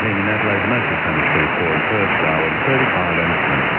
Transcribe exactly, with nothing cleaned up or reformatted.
batting in Adelaide Motor Country for Perth Darwin, thirty-five and twenty.